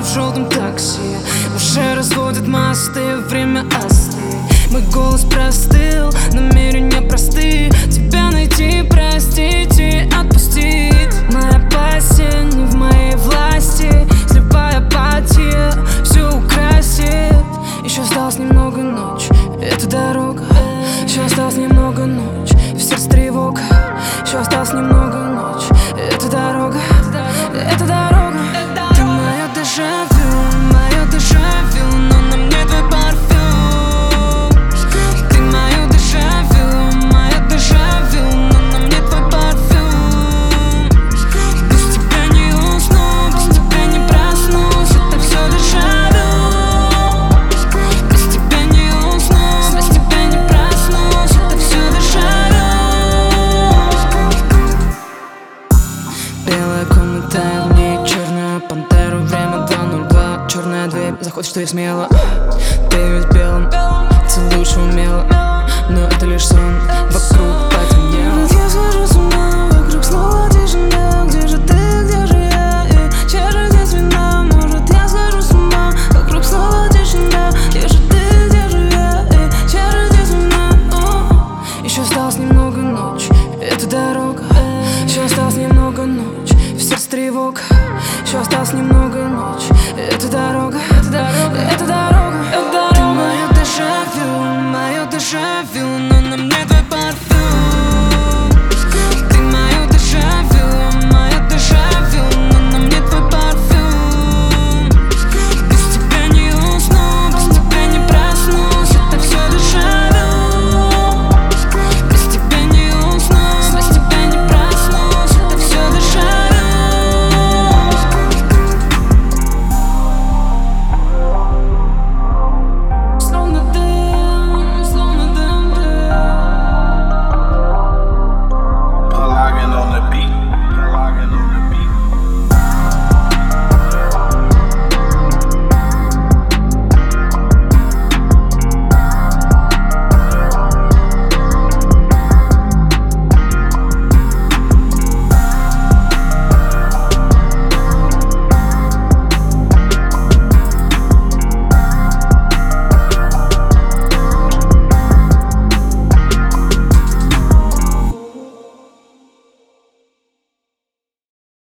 в желтом такси. Уже разводят мосты, время остыть. Мой голос простыл, намерения просты. Тебя найти, простить и отпустить. Моя пассия не в моей власти. Слепая апатия все украсит. Еще осталось немного ночь, это дорога. Еще осталось немного ночь, в сердце тревога. Еще осталось немного ночь, это дорога. Это дорога. Ты мое дежавю, но на мне твой парфюм. Ты мое дежавю, но на мне твой парфюм. Без тебя не усну, без тебя не проснусь, это все дежавю. Без тебя не усну, без тебя не проснусь, это все дежавю. Белая комната, в ней черная пантера. Время 2:02, черная дверь, заходишь ты смело. Ты весь в белом, целуешь умело, но это лишь сон, вокруг потемнело. Я схожу с ума, вокруг снова тишина. Где же ты, где же я? Чья же здесь вина? Может, я схожу с ума, вокруг снова тишина. Где же ты, где же я? Чья же здесь вина? Еще осталось немного ночь, это дорога. Еще осталось немного ночь, в сердце тревога. Еще осталось немного ночь, это дорога.